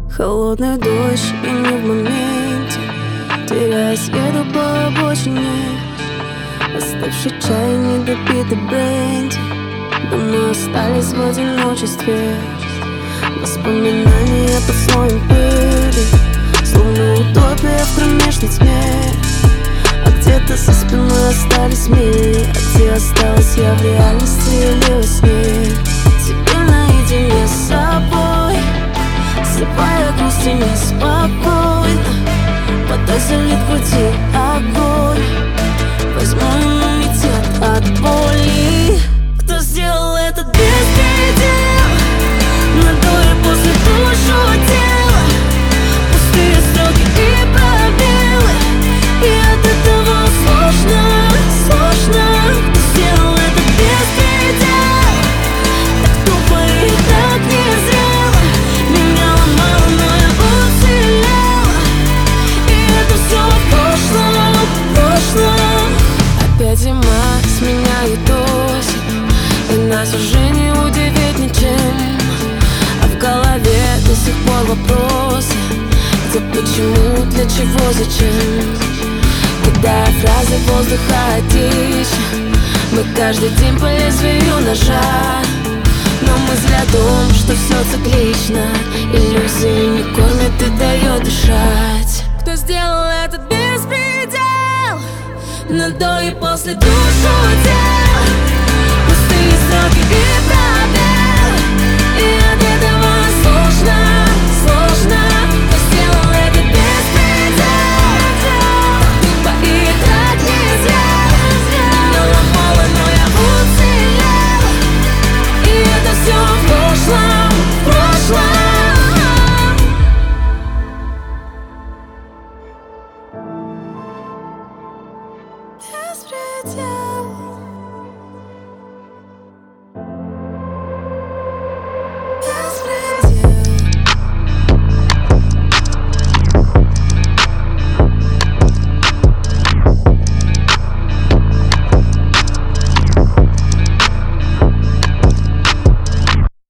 Холодный дождь, и не в моменте. Теряясь, еду по обочине. Оставший чай, недопитый бренди. Дома остались в одиночестве. Воспоминания под слоем пыли, словно утопия в кромешной тьме. А где-то за спиной остались мили, а где осталась я в реальности или во сне. Теперь наедине с собой, слепая грусть и неспокойно. Водой залит в груди огонь, возьму иммунитет от боли. Кто сделал этот беспредел? На до и после душу тела, пустые строки и пробелы, и от этого сложно. Кто сделал этот беспредел? Так тупо и так незрело. Меня ломало, но я уцелела, и это все в прошлом. Опять зима сменяет осень, и нас уже не удивить ничем. А в голове до сих пор вопросы: где, почему, для чего, зачем? Кидая фразы воздух хаотично, мы каждый день по лезвию ножа. Но мысль о том, что все циклично, иллюзии не кормят и дает дышать. Кто сделал этот беспредел? На до и после душу тела, пустые строки и пробелы, и от этого сложно. Кто сделал этот беспредел? Тупо и так нельзя. Меня ломало, но я уцелела, и это все в прошлом. Беспредел.